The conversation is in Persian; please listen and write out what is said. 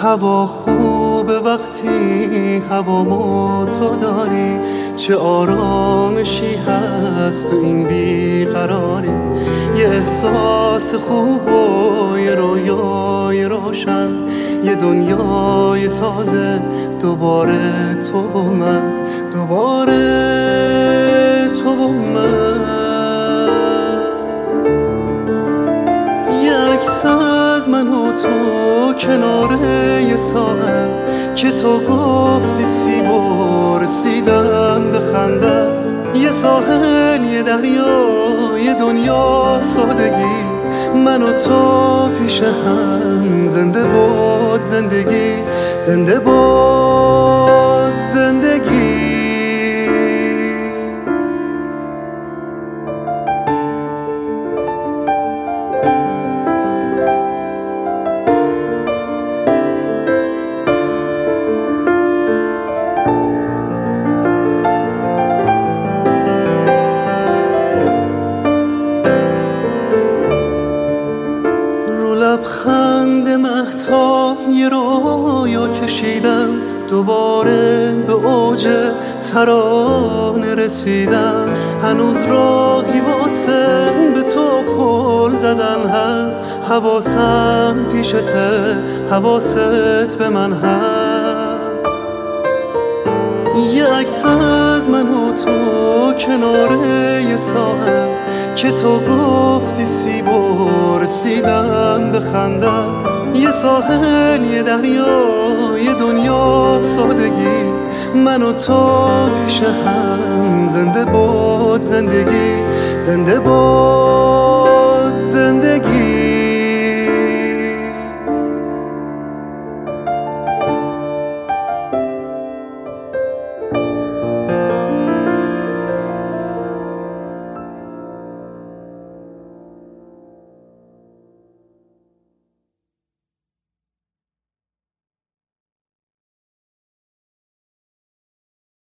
هوا خوبه وقتی هوامو تو داری، چه آرامشی هست تو این بیقراری. یه احساس خوب و یه رویای روشن، یه دنیای تازه، دوباره تو و من، دوباره تو و من. یه عکس از من و تو کنار یه ساعت، که تو گفتی سیب و رسیدم به خندت. یه ساحل، یه دریا، یه دنیا سادگی، من و تو پیش هم. زنده باد زندگی، زنده باد زندگی. لبخند مهتاب یه رویا کشیدم، دوباره به اوج ترانه رسیدم. هنوز راهی واسه به تو پل زدن هست، حواسم پیشته، حواست به من هست. یه عکس از من و تو کنار یه ساعت، که تو گفتی سیب و رسیدم به خندت. یه ساحل، یه دریا، یه دنیا سادگی، من و تو پیش هم. زنده باد زندگی، زنده باد